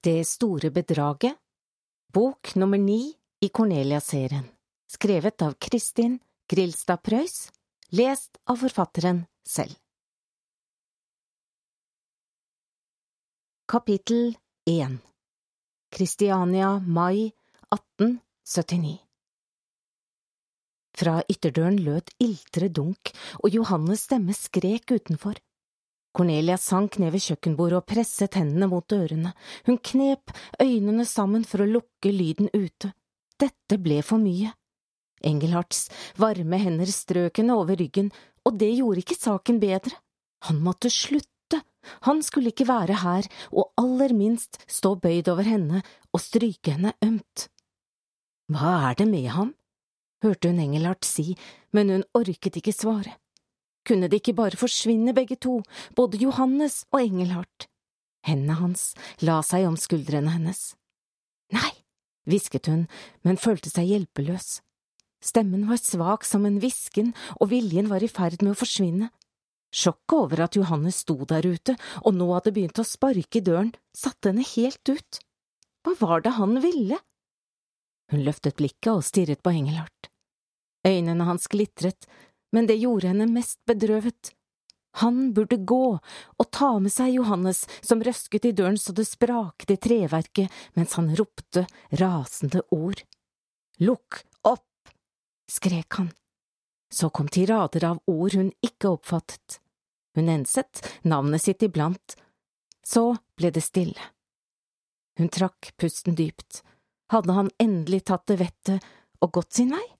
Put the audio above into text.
Det store bedraget, bok nummer 9 i Cornelia-serien, skrevet av Kristin Grilstad Preus, lest av forfatteren selv. Kapittel 1. Kristiania, mai 1879. Fra ytterdøren lød iltre dunk, og Johannes stemme skrek utenfor. Cornelia sank ned ved kjøkkenbordet og presset hendene mot ørene. Hun knep øynene sammen for å lukke lyden ute. Dette ble for mye. Engelhards varme hender strøk henne over ryggen, og det gjorde ikke saken bedre. Han måtte slutte. Han skulle ikke være her, og aller minst stå bøyd over henne og stryke henne ømt. Hva det med ham? Hørte hun Engelhard si, men hun orket ikke svare. Kunne de ikke bare forsvinne begge to, både Johannes og Engelhard? Hendene hans la seg om skuldrene hennes. Nei, hvisket hun, men følte seg hjelpeløs. Stemmen var svak som en hvisken, og viljen var i ferd med å forsvinne. Sjokket over at Johannes sto der ute, og nå hadde begynt å sparke i døren, satte henne helt ut. Hva var det han ville? Hun løftet blikket og stirret på Engelhard. Øynene hans glitret, men det gjorde henne mest bedrøvet. Han burde gå og ta med seg Johannes, som røsket i døren så det spraket i treverket mens han ropte rasende ord. Lukk opp! Skrek han. Så kom tirader av ord hun ikke oppfattet. Hun enset navnet sitt iblant. Så ble det stille. Hun trakk pusten dypt. Hadde han endelig tatt det vettet og gått sin vei?